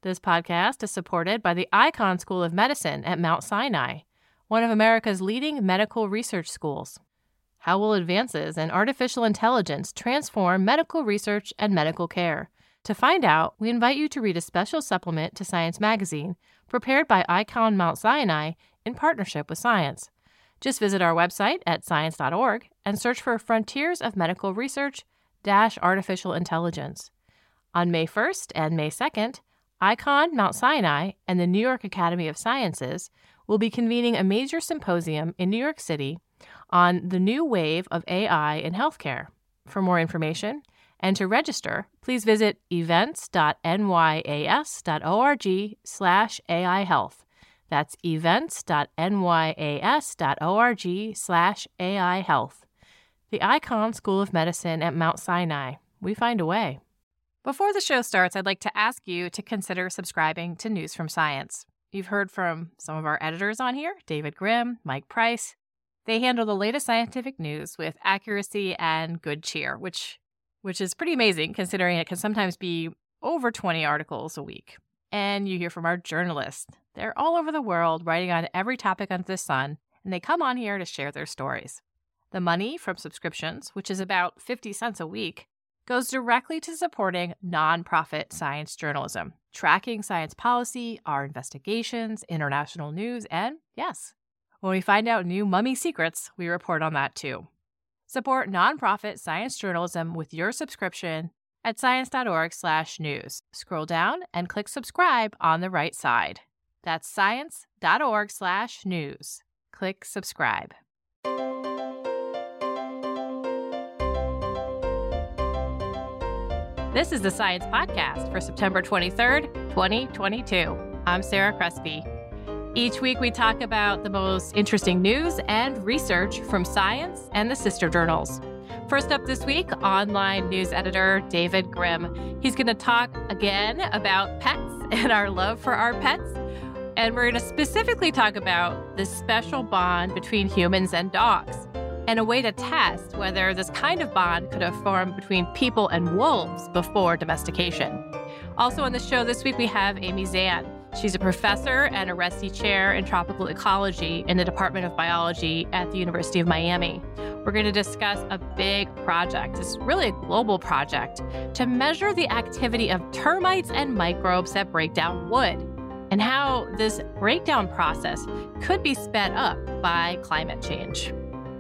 This podcast is supported by the Icahn School of Medicine at Mount Sinai, one of America's leading medical research schools. How will advances in artificial intelligence transform medical research and medical care? To find out, we invite you to read a special supplement to Science Magazine, prepared by Icahn Mount Sinai in partnership with Science. Just visit our website at science.org and search for Frontiers of Medical Research - Artificial Intelligence. On May 1st and May 2nd, Icahn Mount Sinai and the New York Academy of Sciences will be convening a major symposium in New York City on the new wave of AI in healthcare. For more information and to register, please visit events.nyas.org/AI Health. That's events.nyas.org/AI Health. The Icahn School of Medicine at Mount Sinai. We find a way. Before the show starts, I'd like to ask you to consider subscribing to News from Science. You've heard from some of our editors on here, David Grimm, Mike Price. They handle the latest scientific news with accuracy and good cheer, which is pretty amazing considering it can sometimes be over 20 articles a week. And you hear from our journalists. They're all over the world writing on every topic under the sun, and they come on here to share their stories. The money from subscriptions, which is about 50 cents a week, goes directly to supporting nonprofit science journalism, tracking science policy, our investigations, international news, and yes, when we find out new mummy secrets, we report on that too. Support nonprofit science journalism with your subscription at science.org/news. Scroll down and click subscribe on the right side. That's science.org/news. Click subscribe. This is the Science Podcast for September 23rd, 2022. I'm Sarah Crespi. Each week we talk about the most interesting news and research from science and the sister journals. First up this week, online news editor David Grimm. He's going to talk again about pets and our love for our pets. And we're going to specifically talk about the special bond between humans and dogs, and a way to test whether this kind of bond could have formed between people and wolves before domestication. Also on the show this week, we have Amy Zahn. She's a professor and a RESI chair in tropical ecology in the Department of Biology at the University of Miami. We're going to discuss a big project. It's really a global project to measure the activity of termites and microbes that break down wood, and how this breakdown process could be sped up by climate change.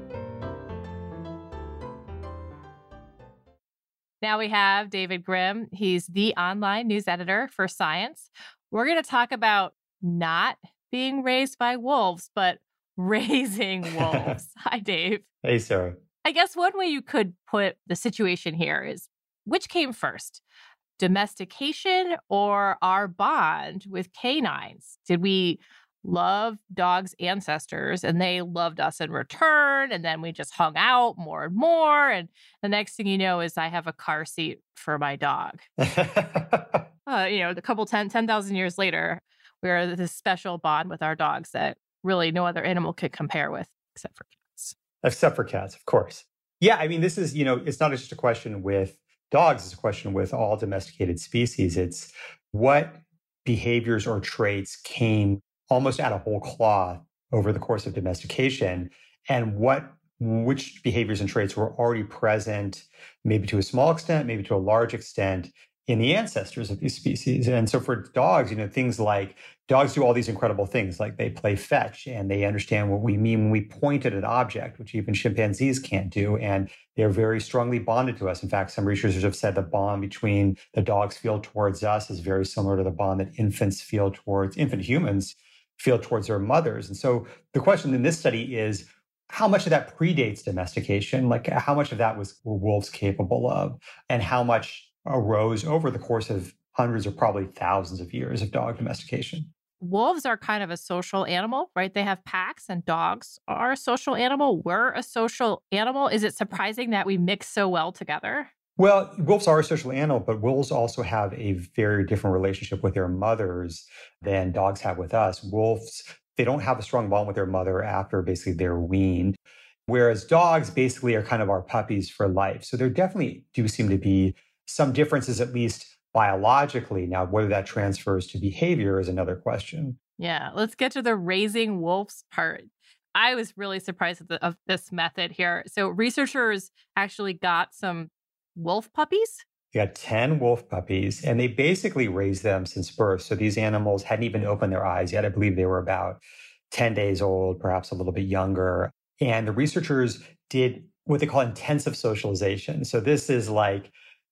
Now we have David Grimm. He's the online news editor for Science. We're going to talk about not being raised by wolves, but raising wolves. Hi, Dave. Hey, Sarah. I guess one way you could put the situation here is, which came first, domestication or our bond with canines? Did we love dogs' ancestors and they loved us in return, and then we just hung out more and more, and the next thing you know is I have a car seat for my dog? A couple 10,000 years later, we're this special bond with our dogs that really no other animal could compare with except for cats. Except for cats, of course. Yeah, I mean, this is, it's not just a question with dogs, it's a question with all domesticated species. It's what behaviors or traits came almost out of whole cloth over the course of domestication, and which behaviors and traits were already present, maybe to a small extent, maybe to a large extent, in the ancestors of these species. And so for dogs, things like dogs do all these incredible things, like they play fetch and they understand what we mean when we point at an object, which even chimpanzees can't do. And they're very strongly bonded to us. In fact, some researchers have said the bond between the dogs feel towards us is very similar to the bond that infant humans feel towards their mothers. And so the question in this study is, how much of that predates domestication? Like how much of that were wolves capable of? And how much arose over the course of hundreds or probably thousands of years of dog domestication? Wolves are kind of a social animal, right? They have packs, and dogs are a social animal. We're a social animal. Is it surprising that we mix so well together? Well, wolves are a social animal, but wolves also have a very different relationship with their mothers than dogs have with us. Wolves, they don't have a strong bond with their mother after basically they're weaned, whereas dogs basically are kind of our puppies for life. So there definitely do seem to be some differences, at least biologically. Now, whether that transfers to behavior is another question. Yeah, let's get to the raising wolves part. I was really surprised of this method here. So researchers actually got some wolf puppies. They got 10 wolf puppies, and they basically raised them since birth. So these animals hadn't even opened their eyes yet. I believe they were about 10 days old, perhaps a little bit younger. And the researchers did what they call intensive socialization. So this is like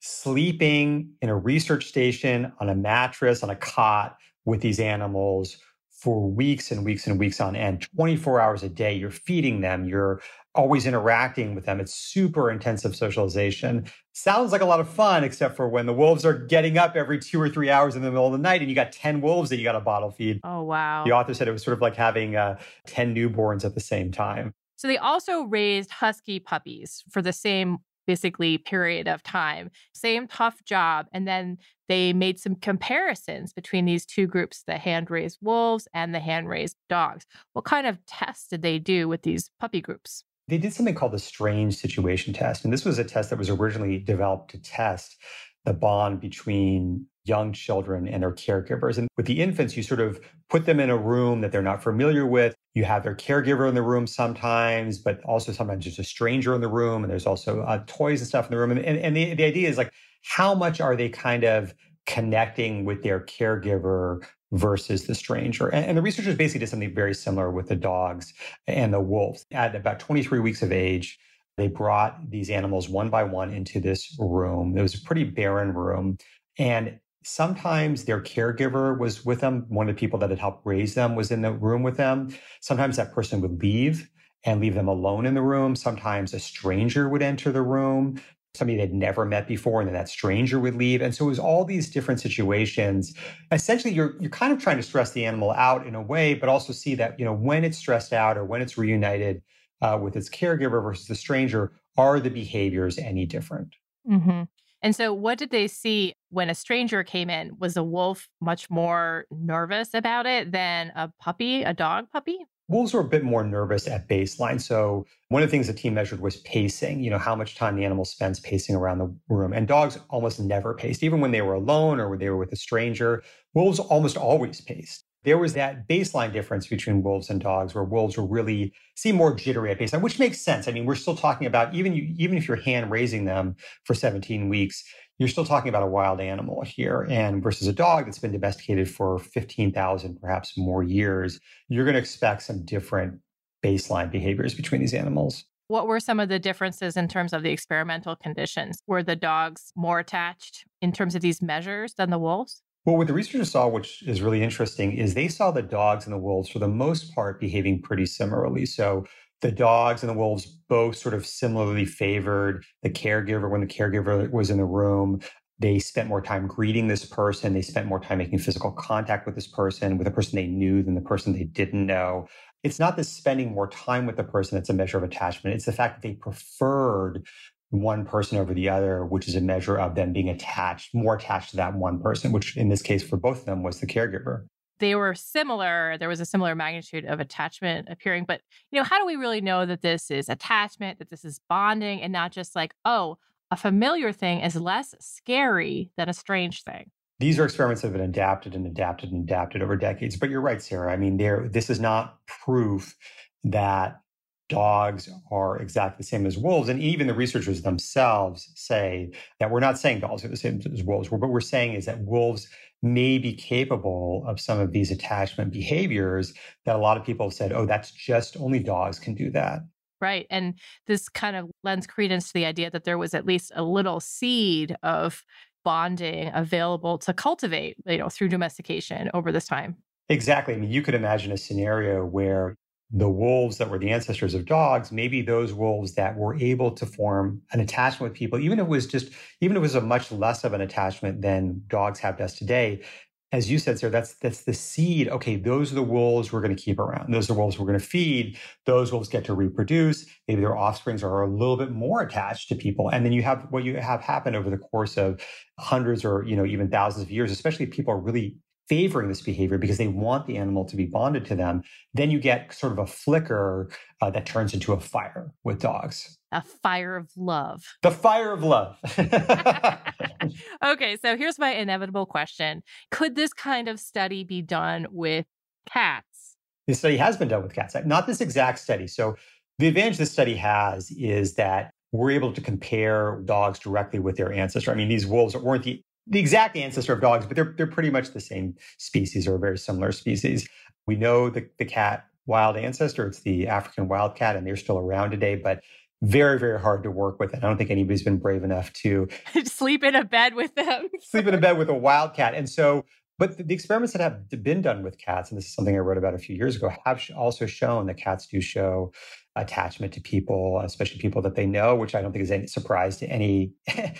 sleeping in a research station on a mattress, on a cot with these animals for weeks and weeks and weeks on end, 24 hours a day. You're feeding them, you're always interacting with them. It's super intensive socialization. Sounds like a lot of fun, except for when the wolves are getting up every 2 or 3 hours in the middle of the night and you got 10 wolves that you got to bottle feed. Oh, wow. The author said it was sort of like having 10 newborns at the same time. So they also raised husky puppies for the same basically period of time. Same tough job. And then they made some comparisons between these two groups, the hand-raised wolves and the hand-raised dogs. What kind of tests did they do with these puppy groups? They did something called the strange situation test. And this was a test that was originally developed to test the bond between young children and their caregivers. And with the infants, you sort of put them in a room that they're not familiar with. You have their caregiver in the room sometimes, but also sometimes there's a stranger in the room. And there's also toys and stuff in the room. And the idea is like, how much are they kind of connecting with their caregiver versus the stranger? And the researchers basically did something very similar with the dogs and the wolves. At about 23 weeks of age, they brought these animals one by one into this room. It was a pretty barren room. And sometimes their caregiver was with them. One of the people that had helped raise them was in the room with them. Sometimes that person would leave and leave them alone in the room. Sometimes a stranger would enter the room, somebody they'd never met before, and then that stranger would leave. And so it was all these different situations. Essentially, you're kind of trying to stress the animal out in a way, but also see that, when it's stressed out or when it's reunited with its caregiver versus the stranger, are the behaviors any different? Mm-hmm. And so what did they see when a stranger came in? Was a wolf much more nervous about it than a dog puppy? Wolves were a bit more nervous at baseline. So one of the things the team measured was pacing, how much time the animal spends pacing around the room. And dogs almost never paced, even when they were alone or when they were with a stranger. Wolves almost always paced. There was that baseline difference between wolves and dogs, where wolves will really seem more jittery at baseline, which makes sense. I mean, we're still talking about, even if you're hand raising them for 17 weeks, you're still talking about a wild animal here. And versus a dog that's been domesticated for 15,000, perhaps more years, you're going to expect some different baseline behaviors between these animals. What were some of the differences in terms of the experimental conditions? Were the dogs more attached in terms of these measures than the wolves? Well, what the researchers saw, which is really interesting, is they saw the dogs and the wolves, for the most part, behaving pretty similarly. So the dogs and the wolves both sort of similarly favored the caregiver when the caregiver was in the room. They spent more time greeting this person. They spent more time making physical contact with this person, with a person they knew than the person they didn't know. It's not this spending more time with the person that's a measure of attachment. It's the fact that they preferred one person over the other, which is a measure of them being more attached to that one person, which in this case for both of them was the caregiver. They were similar. There was a similar magnitude of attachment appearing. But, how do we really know that this is attachment, that this is bonding, and not just like, oh, a familiar thing is less scary than a strange thing? These are experiments that have been adapted and adapted and adapted over decades. But you're right, Sarah. I mean, this is not proof that dogs are exactly the same as wolves. And even the researchers themselves say that we're not saying dogs are the same as wolves. What we're saying is that wolves may be capable of some of these attachment behaviors that a lot of people have said, oh, that's just only dogs can do that. Right. And this kind of lends credence to the idea that there was at least a little seed of bonding available to cultivate, through domestication over this time. Exactly. I mean, you could imagine a scenario where the wolves that were the ancestors of dogs, maybe those wolves that were able to form an attachment with people, even if it was a much less of an attachment than dogs have to us today. As you said, Sarah, that's the seed. Okay, those are the wolves we're going to keep around. Those are the wolves we're going to feed. Those wolves get to reproduce. Maybe their offsprings are a little bit more attached to people. And then you have what you have happen over the course of hundreds or even thousands of years, especially if people are really favoring this behavior because they want the animal to be bonded to them, then you get sort of a flicker that turns into a fire with dogs. A fire of love. The fire of love. Okay, so here's my inevitable question. Could this kind of study be done with cats? This study has been done with cats, not this exact study. So the advantage this study has is that we're able to compare dogs directly with their ancestor. I mean, these wolves weren't the exact ancestor of dogs, but they're pretty much the same species or a very similar species. We know the cat wild ancestor. It's the African wildcat, and they're still around today, but very, very hard to work with. And I don't think anybody's been brave enough to sleep in a bed with them. Sleep in a bed with a wildcat. And so, but the experiments that have been done with cats, and this is something I wrote about a few years ago, have also shown that cats do show attachment to people, especially people that they know, which I don't think is any surprise to any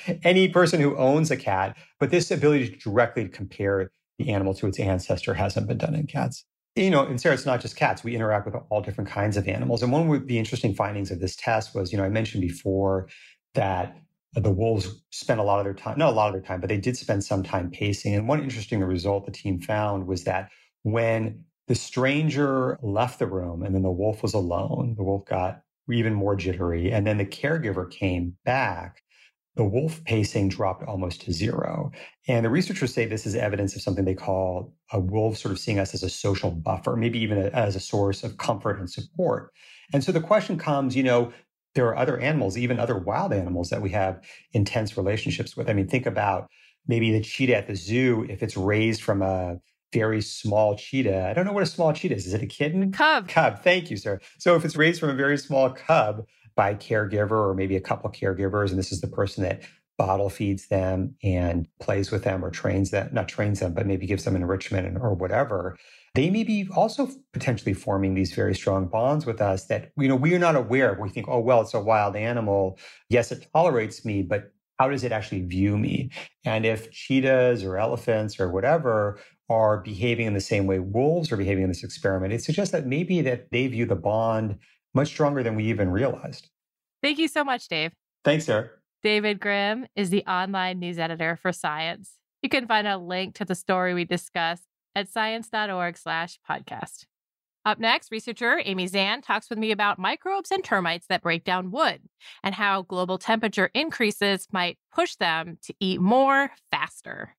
person who owns a cat. But this ability to directly compare the animal to its ancestor hasn't been done in cats. And Sarah, it's not just cats. We interact with all different kinds of animals. And one of the interesting findings of this test was, I mentioned before that the wolves spent a lot of their time, not a lot of their time, but they did spend some time pacing. And one interesting result the team found was that when the stranger left the room and then the wolf was alone, the wolf got even more jittery. And then the caregiver came back, the wolf pacing dropped almost to zero. And the researchers say this is evidence of something they call a wolf sort of seeing us as a social buffer, maybe even as a source of comfort and support. And so the question comes, there are other animals, even other wild animals that we have intense relationships with. I mean, think about maybe the cheetah at the zoo, if it's raised from a very small cheetah. I don't know what a small cheetah is. Is it a kitten? Cub. Cub. Thank you, sir. So if it's raised from a very small cub by a caregiver or maybe a couple of caregivers, and this is the person that bottle feeds them and plays with them or not trains them, but maybe gives them enrichment or whatever, they may be also potentially forming these very strong bonds with us that, we are not aware of. We think, oh, well, it's a wild animal. Yes, it tolerates me, but how does it actually view me? And if cheetahs or elephants or whatever are behaving in the same way wolves are behaving in this experiment, it suggests that maybe that they view the bond much stronger than we even realized. Thank you so much, Dave. Thanks, Sarah. David Grimm is the online news editor for Science. You can find a link to the story we discussed at science.org/podcast. Up next, researcher Amy Zan talks with me about microbes and termites that break down wood and how global temperature increases might push them to eat more faster.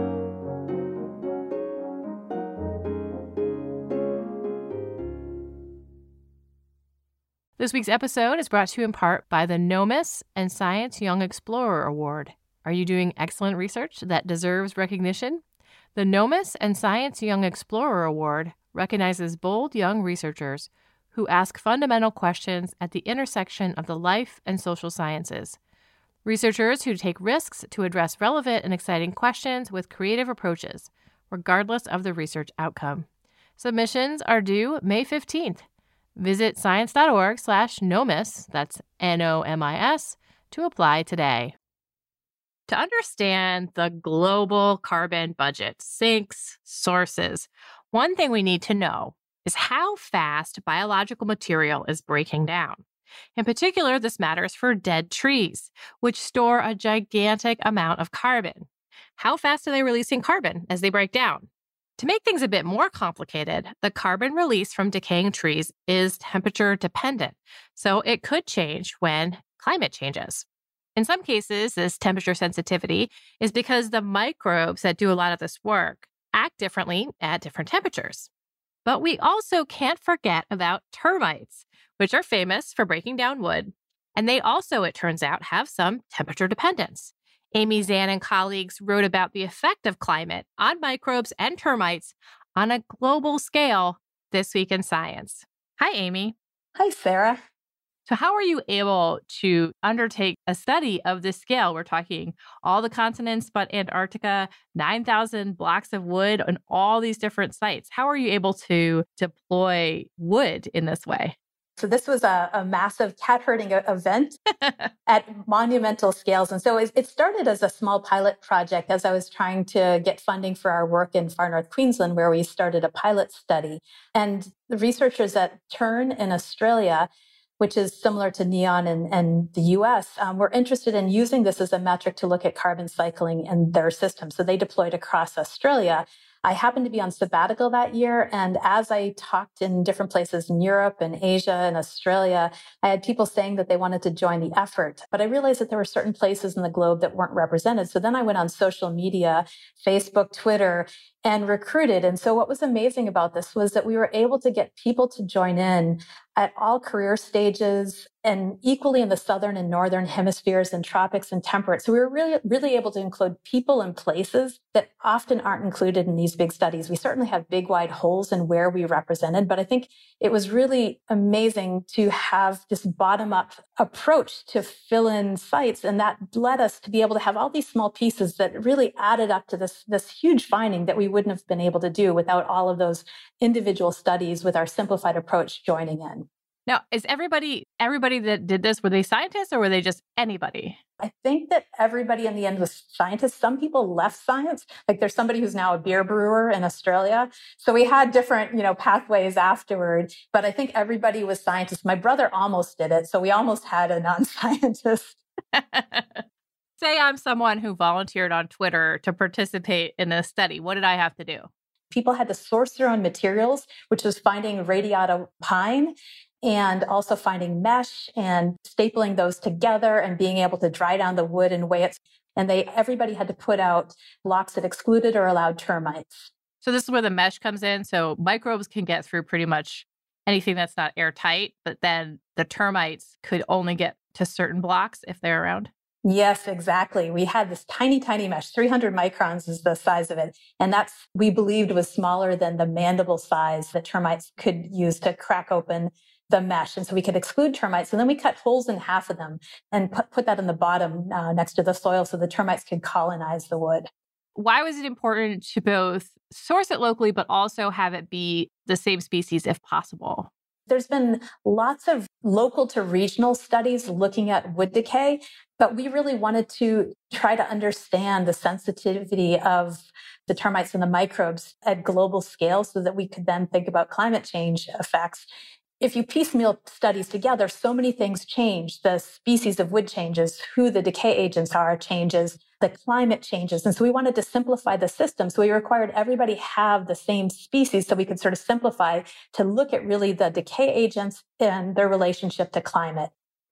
This week's episode is brought to you in part by the NOMIS and Science Young Explorer Award. Are you doing excellent research that deserves recognition? The NOMIS and Science Young Explorer Award recognizes bold young researchers who ask fundamental questions at the intersection of the life and social sciences. Researchers who take risks to address relevant and exciting questions with creative approaches, regardless of the research outcome. Submissions are due May 15th. Visit science.org/NOMIS, that's NOMIS, to apply today. To understand the global carbon budget, sinks, sources, one thing we need to know is how fast biological material is breaking down. In particular, this matters for dead trees, which store a gigantic amount of carbon. How fast are they releasing carbon as they break down? To make things a bit more complicated, the carbon release from decaying trees is temperature dependent, so it could change when climate changes. In some cases, this temperature sensitivity is because the microbes that do a lot of this work act differently at different temperatures. But we also can't forget about termites, which are famous for breaking down wood, and they also, it turns out, have some temperature dependence. Amy Zan and colleagues wrote about the effect of climate on microbes and termites on a global scale this week in Science. Hi, Amy. Hi, Sarah. So how are you able to undertake a study of this scale? We're talking all the continents but Antarctica, 9,000 blocks of wood on all these different sites. How are you able to deploy wood in this way? So this was a massive cat herding event at monumental scales. And so it started as a small pilot project as I was trying to get funding for our work in far north Queensland, where we started a pilot study. And the researchers at TERN in Australia, which is similar to NEON and the US, were interested in using this as a metric to look at carbon cycling in their system. So they deployed across Australia I happened to be on sabbatical that year. And as I talked in different places in Europe and Asia and Australia, I had people saying that they wanted to join the effort. But I realized that there were certain places in the globe that weren't represented. So then I went on social media, Facebook, Twitter, and recruited. And so what was amazing about this was that we were able to get people to join in at all career stages and equally in the southern and northern hemispheres and tropics and temperate. So we were really able to include people and places that often aren't included in these big studies. We certainly have big wide holes in where we represented, but I think it was really amazing to have this bottom up approach to fill in sites. And that led us to be able to have all these small pieces that really added up to this huge finding that we wouldn't have been able to do without all of those individual studies with our simplified approach joining in. Now, is everybody that did this, were they scientists or were they just anybody? I think that everybody in the end was scientists. Some people left science. Like there's somebody who's now a beer brewer in Australia. So we had different, pathways afterward. But I think everybody was scientists. My brother almost did it. So we almost had a non-scientist. Say I'm someone who volunteered on Twitter to participate in this study. What did I have to do? People had to source their own materials, which was finding radiata pine and also finding mesh and stapling those together and being able to dry down the wood and weigh it. And everybody had to put out blocks that excluded or allowed termites. So this is where the mesh comes in. So microbes can get through pretty much anything that's not airtight, but then the termites could only get to certain blocks if they're around. Yes, exactly. We had this tiny, tiny mesh, 300 microns is the size of it. And that's, we believed, was smaller than the mandible size that termites could use to crack open the mesh. And so we could exclude termites. And then we cut holes in half of them and put that in the bottom next to the soil so the termites could colonize the wood. Why was it important to both source it locally, but also have it be the same species if possible? There's been lots of local to regional studies looking at wood decay, but we really wanted to try to understand the sensitivity of the termites and the microbes at global scale so that we could then think about climate change effects. If you piecemeal studies together, so many things change. The species of wood changes, who the decay agents are changes, the climate changes. And so we wanted to simplify the system. So we required everybody have the same species so we could sort of simplify to look at really the decay agents and their relationship to climate.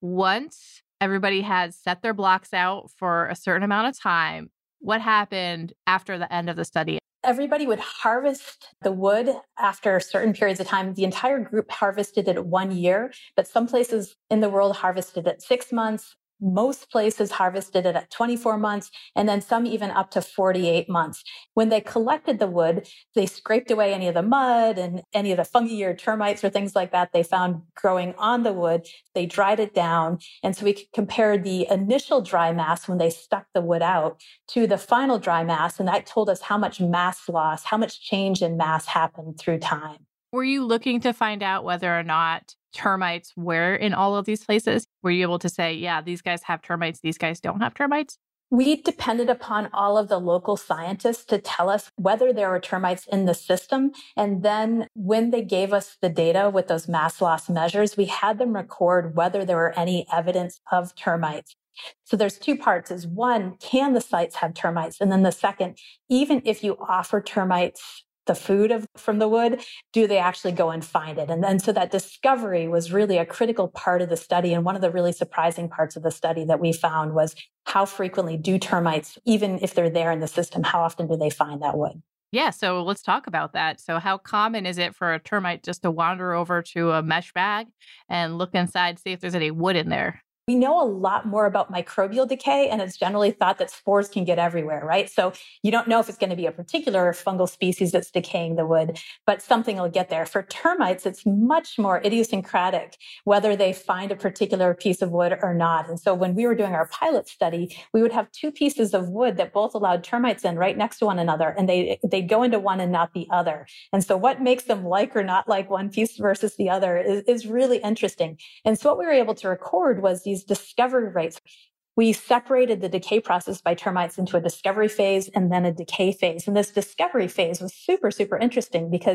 Once everybody had set their blocks out for a certain amount of time, what happened after the end of the study? Everybody would harvest the wood after certain periods of time. The entire group harvested it 1 year, but some places in the world harvested it 6 months. Most places harvested it at 24 months, and then some even up to 48 months. When they collected the wood, they scraped away any of the mud and any of the fungi or termites or things like that they found growing on the wood. They dried it down. And so we could compare the initial dry mass when they stuck the wood out to the final dry mass. And that told us how much mass loss, how much change in mass happened through time. Were you looking to find out whether or not termites were in all of these places? Were you able to say, yeah, these guys have termites, these guys don't have termites? We depended upon all of the local scientists to tell us whether there were termites in the system. And then when they gave us the data with those mass loss measures, we had them record whether there were any evidence of termites. So there's two parts. Is one, can the sites have termites? And then the second, even if you offer termites the food from the wood, do they actually go and find it? And then so that discovery was really a critical part of the study. And one of the really surprising parts of the study that we found was how frequently do termites, even if they're there in the system, how often do they find that wood? Yeah, so let's talk about that. So how common is it for a termite just to wander over to a mesh bag and look inside, see if there's any wood in there? We know a lot more about microbial decay, and it's generally thought that spores can get everywhere, right? So you don't know if it's going to be a particular fungal species that's decaying the wood, but something will get there. For termites, it's much more idiosyncratic, whether they find a particular piece of wood or not. And so when we were doing our pilot study, we would have two pieces of wood that both allowed termites in right next to one another, and they'd go into one and not the other. And so what makes them like or not like one piece versus the other is really interesting. And so what we were able to record was these discovery rates. We separated the decay process by termites into a discovery phase and then a decay phase. And this discovery phase was super, super interesting because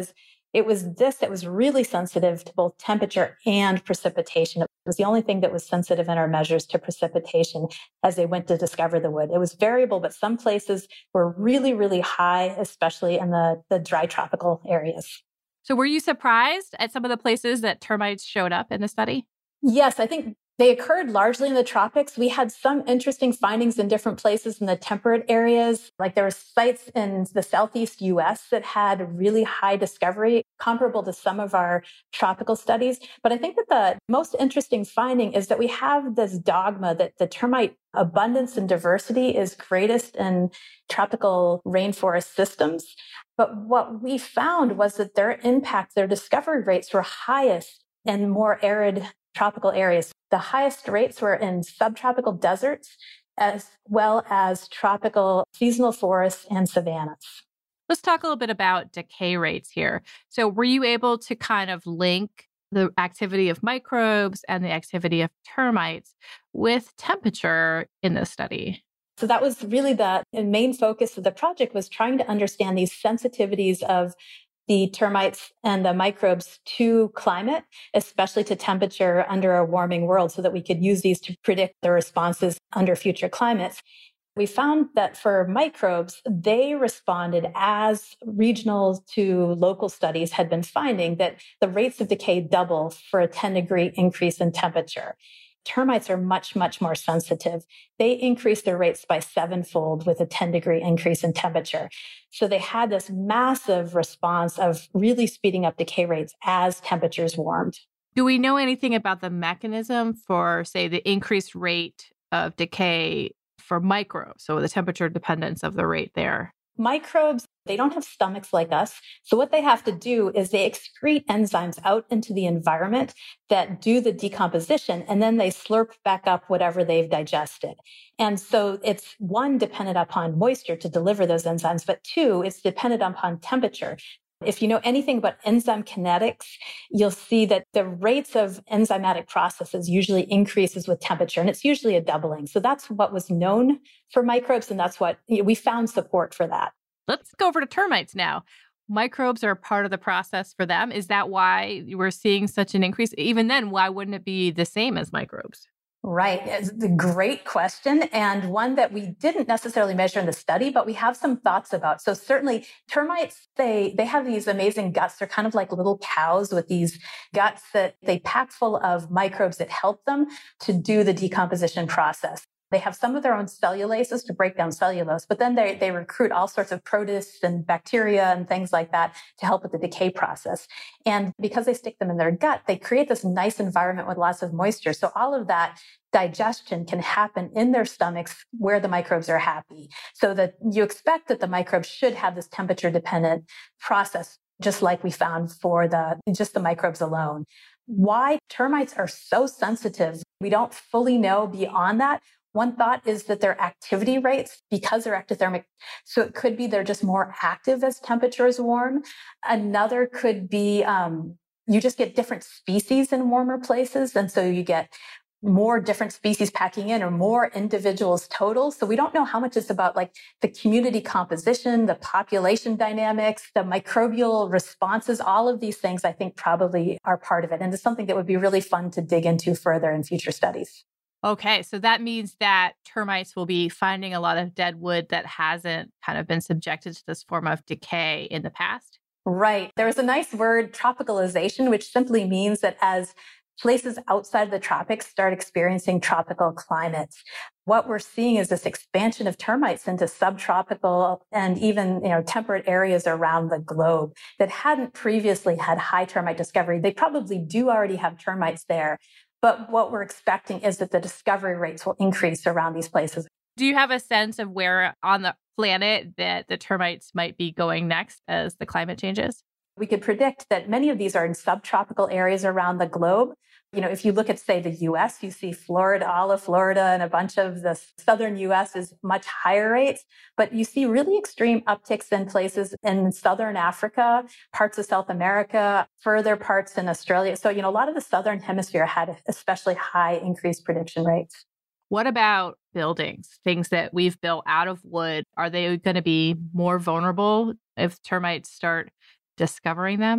It was this that was really sensitive to both temperature and precipitation. It was the only thing that was sensitive in our measures to precipitation as they went to discover the wood. It was variable, but some places were really, really high, especially in the dry tropical areas. So were you surprised at some of the places that termites showed up in the study? Yes, I think they occurred largely in the tropics. We had some interesting findings in different places in the temperate areas. Like there were sites in the southeast US that had really high discovery, comparable to some of our tropical studies. But I think that the most interesting finding is that we have this dogma that the termite abundance and diversity is greatest in tropical rainforest systems. But what we found was that their impact, their discovery rates were highest in more arid tropical areas. The highest rates were in subtropical deserts, as well as tropical seasonal forests and savannas. Let's talk a little bit about decay rates here. So were you able to kind of link the activity of microbes and the activity of termites with temperature in this study? So that was really the main focus of the project, was trying to understand these sensitivities of the termites and the microbes to climate, especially to temperature under a warming world, so that we could use these to predict their responses under future climates. We found that for microbes, they responded as regional to local studies had been finding that the rates of decay double for a 10-degree increase in temperature. Termites are much, much more sensitive. They increase their rates by 7-fold with a 10-degree increase in temperature. So they had this massive response of really speeding up decay rates as temperatures warmed. Do we know anything about the mechanism for, say, the increased rate of decay for microbes? So the temperature dependence of the rate there. Microbes, they don't have stomachs like us. So what they have to do is they excrete enzymes out into the environment that do the decomposition, and then they slurp back up whatever they've digested. And so it's one, dependent upon moisture to deliver those enzymes, but two, it's dependent upon temperature. If you know anything about enzyme kinetics, you'll see that the rates of enzymatic processes usually increases with temperature, and it's usually a doubling. So that's what was known for microbes, and that's what we found support for that. Let's go over to termites now. Microbes are part of the process for them. Is that why we're seeing such an increase? Even then, why wouldn't it be the same as microbes? Right. It's a great question, and one that we didn't necessarily measure in the study, but we have some thoughts about. So certainly termites, they have these amazing guts. They're kind of like little cows with these guts that they pack full of microbes that help them to do the decomposition process. They have some of their own cellulases to break down cellulose, but then they recruit all sorts of protists and bacteria and things like that to help with the decay process. And because they stick them in their gut, they create this nice environment with lots of moisture. So all of that digestion can happen in their stomachs where the microbes are happy. So that you expect that the microbes should have this temperature dependent process, just like we found for just the microbes alone. Why termites are so sensitive, we don't fully know beyond that. One thought is that their activity rates, because they're ectothermic, so it could be they're just more active as temperatures warm. Another could be you just get different species in warmer places. And so you get more different species packing in or more individuals total. So we don't know how much is about like the community composition, the population dynamics, the microbial responses. All of these things, I think, probably are part of it. And it's something that would be really fun to dig into further in future studies. Okay, so that means that termites will be finding a lot of dead wood that hasn't kind of been subjected to this form of decay in the past? Right. There is a nice word, tropicalization, which simply means that as places outside the tropics start experiencing tropical climates, what we're seeing is this expansion of termites into subtropical and even, temperate areas around the globe that hadn't previously had high termite discovery. They probably do already have termites there. But what we're expecting is that the discovery rates will increase around these places. Do you have a sense of where on the planet that the termites might be going next as the climate changes? We could predict that many of these are in subtropical areas around the globe. If you look at, say, the U.S., you see Florida, all of Florida, and a bunch of the southern U.S. is much higher rates. But you see really extreme upticks in places in southern Africa, parts of South America, further parts in Australia. So, a lot of the southern hemisphere had especially high increased prediction rates. What about buildings, things that we've built out of wood? Are they going to be more vulnerable if termites start discovering them?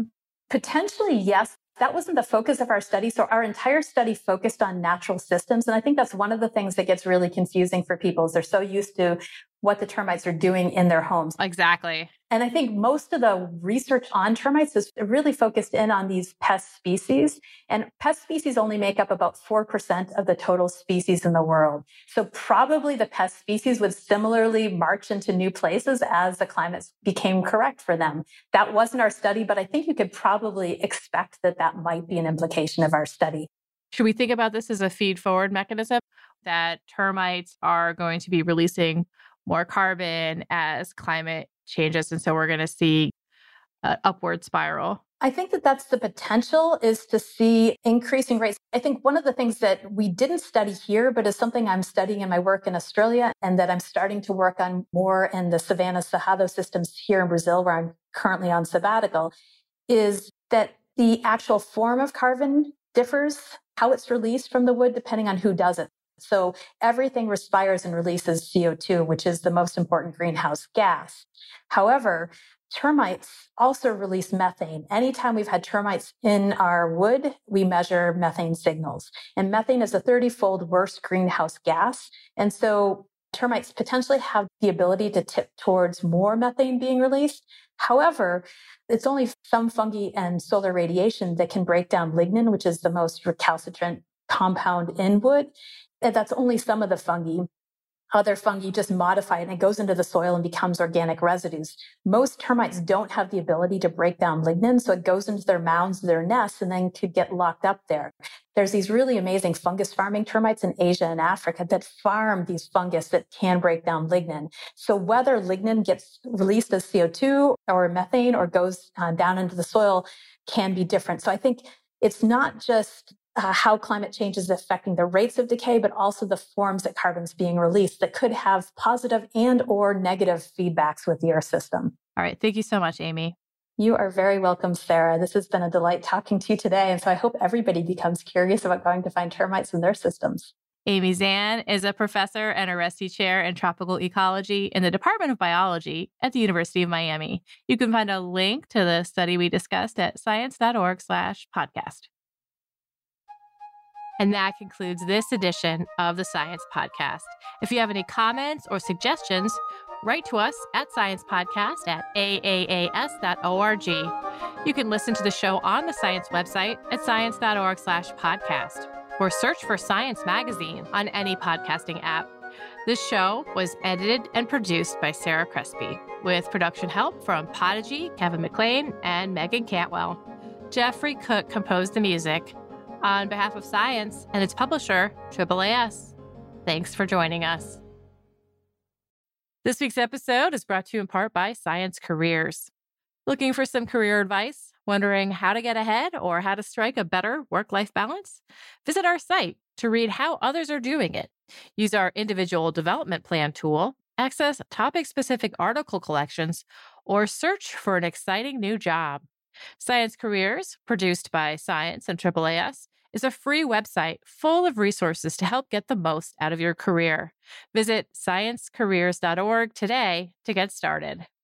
Potentially, yes. That wasn't the focus of our study. So our entire study focused on natural systems. And I think that's one of the things that gets really confusing for people is they're so used to what the termites are doing in their homes. Exactly. And I think most of the research on termites is really focused in on these pest species. And pest species only make up about 4% of the total species in the world. So probably the pest species would similarly march into new places as the climate became correct for them. That wasn't our study, but I think you could probably expect that that might be an implication of our study. Should we think about this as a feed-forward mechanism, that termites are going to be releasing more carbon as climate changes, and so we're going to see an upward spiral? I think that that's the potential, is to see increasing rates. I think one of the things that we didn't study here, but is something I'm studying in my work in Australia and that I'm starting to work on more in the Savanna Cerrado systems here in Brazil, where I'm currently on sabbatical, is that the actual form of carbon differs, how it's released from the wood, depending on who does it. So everything respires and releases CO2, which is the most important greenhouse gas. However, termites also release methane. Anytime we've had termites in our wood, we measure methane signals. And methane is a 30-fold worse greenhouse gas. And so termites potentially have the ability to tip towards more methane being released. However, it's only some fungi and solar radiation that can break down lignin, which is the most recalcitrant compound in wood. And that's only some of the fungi. Other fungi just modify it and it goes into the soil and becomes organic residues. Most termites don't have the ability to break down lignin, so it goes into their mounds, their nests, and then could get locked up there. There's these really amazing fungus farming termites in Asia and Africa that farm these fungus that can break down lignin. So whether lignin gets released as CO2 or methane or goes down into the soil can be different. So I think it's not just how climate change is affecting the rates of decay, but also the forms that carbon's being released that could have positive and or negative feedbacks with the Earth system. All right. Thank you so much, Amy. You are very welcome, Sarah. This has been a delight talking to you today. And so I hope everybody becomes curious about going to find termites in their systems. Amy Zan is a professor and Aresti Chair in Tropical Ecology in the Department of Biology at the University of Miami. You can find a link to the study we discussed at science.org/podcast. And that concludes this edition of the Science Podcast. If you have any comments or suggestions, write to us at sciencepodcast@aaas.org. You can listen to the show on the Science website at science.org/podcast, or search for Science Magazine on any podcasting app. This show was edited and produced by Sarah Crespi, with production help from Podigy, Kevin McLean, and Megan Cantwell. Jeffrey Cook composed the music. On behalf of Science and its publisher, AAAS, thanks for joining us. This week's episode is brought to you in part by Science Careers. Looking for some career advice? Wondering how to get ahead or how to strike a better work-life balance? Visit our site to read how others are doing it. Use our individual development plan tool, access topic-specific article collections, or search for an exciting new job. Science Careers, produced by Science and AAAS, is a free website full of resources to help get the most out of your career. Visit sciencecareers.org today to get started.